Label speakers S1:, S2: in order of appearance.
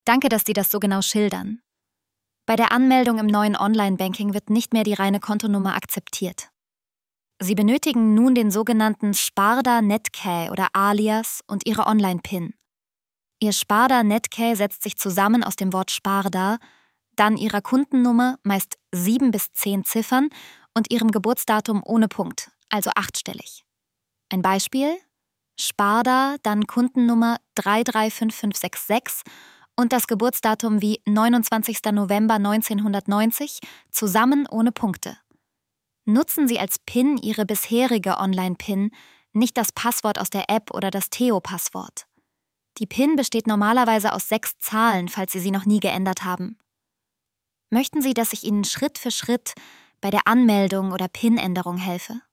S1: Danke, dass Sie das so genau schildern. Bei der Anmeldung im neuen Online-Banking wird nicht mehr die reine Kontonummer akzeptiert. Sie benötigen nun den sogenannten Sparda Netcäh oder Alias und Ihre Online-PIN. Ihr Sparda Netcäh setzt sich zusammen aus dem Wort Sparda, dann Ihrer Kundennummer, meist 7 bis 10 Ziffern, und Ihrem Geburtsdatum ohne Punkt, also 8-stellig. Ein Beispiel: Sparda, dann Kundennummer 335566 und das Geburtsdatum wie 29. November 1990, zusammen ohne Punkte. Nutzen Sie als PIN Ihre bisherige Online-PIN, nicht das Passwort aus der App oder das Theo-Passwort. Die PIN besteht normalerweise aus 6 Zahlen, falls Sie sie noch nie geändert haben. Möchten Sie, dass ich Ihnen Schritt für Schritt bei der Anmeldung oder PIN-Änderung helfe?